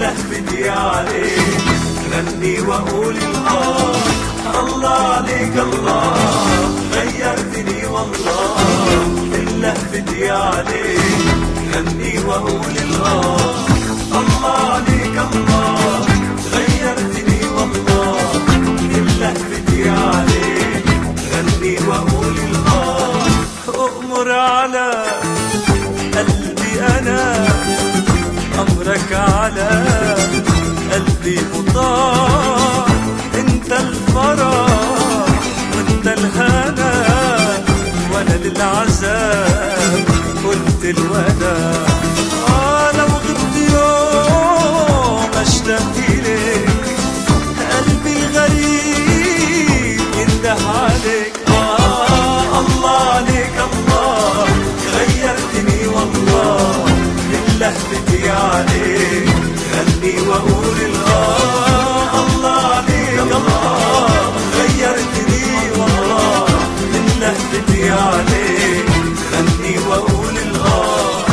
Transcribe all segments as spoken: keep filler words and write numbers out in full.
لهفتي عليك غني واقول الآه. الله عليك الله غيرتني والله من لهفتي عليك غني واقول الآه. الله عليك الله غيرتني والله من لهفتي عليك غني واقول الآه. أؤمر على قلبي أنا أمرك على قلبي مطاع. انت الفرح وانت الهنا وانا للعذاب قلت الوداع. آه لو غبت يوم اشتاق إليك قلبي الغريب ينده عليك. آه الله عليك الله غيرتني والله من لهفتي عليك غني واقول الآه. الله عليك الله غيرتني والله من لهفتي عليك غني واقول الآه.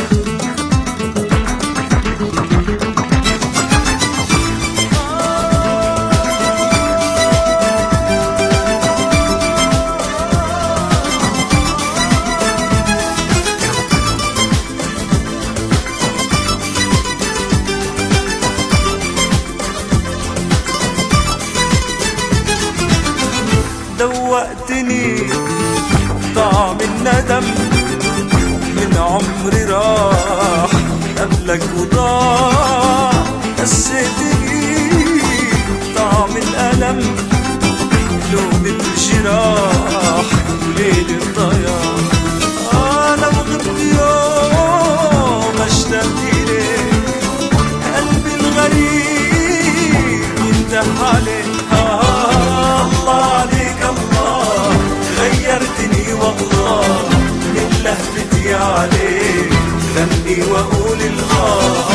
دوقتني طعم الندم من عمري راح قبلك وضاع. حسيتني طعم الألم لون الجراح وليل الضياع. آه لو غبت يوم اشتاق إليك قلبي الغريب ينده عليك. آه الله عليك الله غيرتني والله من لهفتي عليك غني واقول الآه.